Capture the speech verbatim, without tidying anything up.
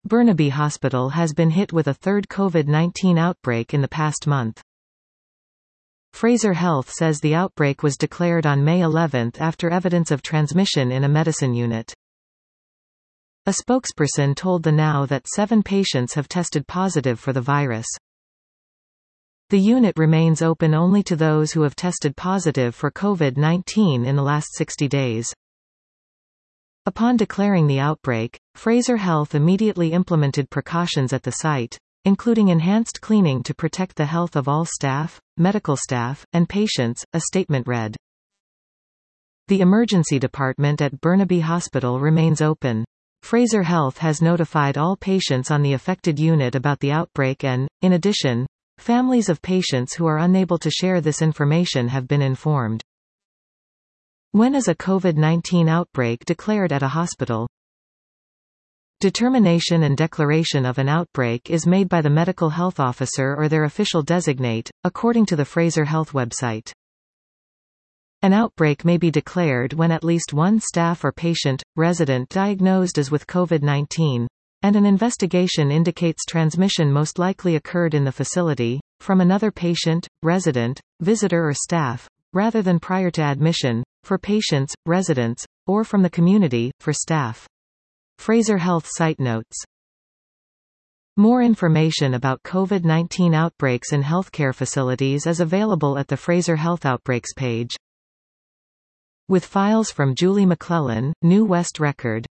Burnaby Hospital has been hit with a third COVID nineteen outbreak in the past month. Fraser Health says the outbreak was declared on May eleventh after evidence of transmission in a medicine unit. A spokesperson told the Now that seven patients have tested positive for the virus. The unit remains open only to those who have tested positive for COVID nineteen in the last sixty days. Upon declaring the outbreak, Fraser Health immediately implemented precautions at the site, including enhanced cleaning to protect the health of all staff, medical staff, and patients, a statement read. The emergency department at Burnaby Hospital remains open. Fraser Health has notified all patients on the affected unit about the outbreak and, in addition, families of patients who are unable to share this information have been informed. When is a COVID nineteen outbreak declared at a hospital? Determination and declaration of an outbreak is made by the medical health officer or their official designate, according to the Fraser Health website. An outbreak may be declared when at least one staff or patient, resident diagnosed as with COVID nineteen, and an investigation indicates transmission most likely occurred in the facility, from another patient, resident, visitor or staff, rather than prior to admission, for patients, residents, or from the community, for staff. Fraser Health site notes. More information about COVID nineteen outbreaks in healthcare facilities is available at the Fraser Health Outbreaks page. With files from Julie McClellan, New West Record.